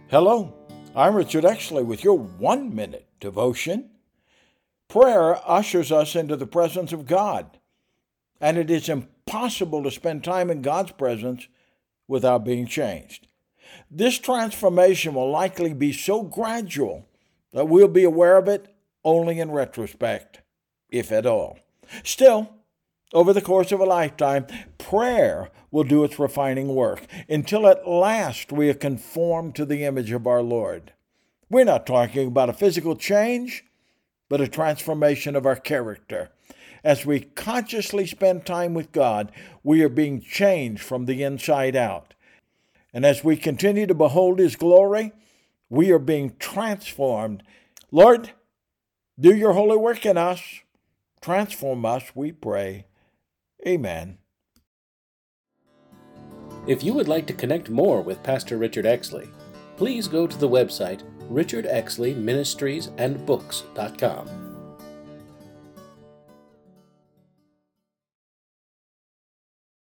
Hello, I'm Richard Exley with your 1-minute devotion. Prayer ushers us into the presence of God, and it is impossible to spend time in God's presence without being changed. This transformation will likely be so gradual that we'll be aware of it only in retrospect, if at all. Still, over the course of a lifetime, prayer will do its refining work until at last we are conformed to the image of our Lord. We're not talking about a physical change, but a transformation of our character. As we consciously spend time with God, we are being changed from the inside out. And as we continue to behold His glory, we are being transformed. Lord, do your holy work in us. Transform us, we pray. Amen. If you would like to connect more with Pastor Richard Exley, please go to the website richardexleyministriesandbooks.com.